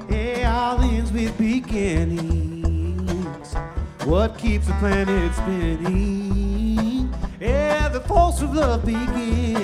All ends with beginnings. What keeps the planet spinning? The force of love begins.